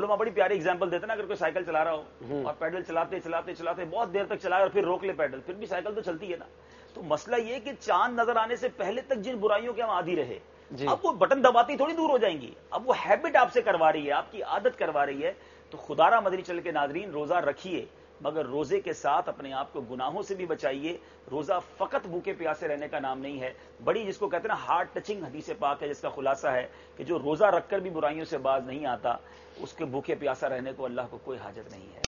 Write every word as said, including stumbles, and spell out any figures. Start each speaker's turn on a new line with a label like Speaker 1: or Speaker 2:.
Speaker 1: उलमा बड़ी प्यारी एग्जांपल देते ना, अगर कोई साइकिल चला रहा हो और पैडल चलाते चलाते चलाते बहुत देर तक चलाए और फिर रोक ले पैडल, फिर भी साइकिल तो चलती है ना। तो मसला ये कि चांद नजर आने से पहले तक जिन बुराइयों के हम आदी रहे, अब वो बटन दबाती थोड़ी दूर हो जाएंगी, अब वो हैबिट आपसे करवा रही है, आपकी आदत करवा रही है। तो खुदारा मदनी चैनल के नाजरीन, रोजा रखिए, मगर रोजे के साथ अपने आप को गुनाहों से भी बचाइए। रोजा फकत भूखे प्यासे रहने का नाम नहीं है, बड़ी जिसको कहते हैं ना हार्ट टचिंग हदीस पाक है, जिसका खुलासा है कि जो रोजा रखकर भी बुराइयों से बाज नहीं आता, उसके भूखे प्यासा रहने को अल्लाह को कोई हाजत नहीं है।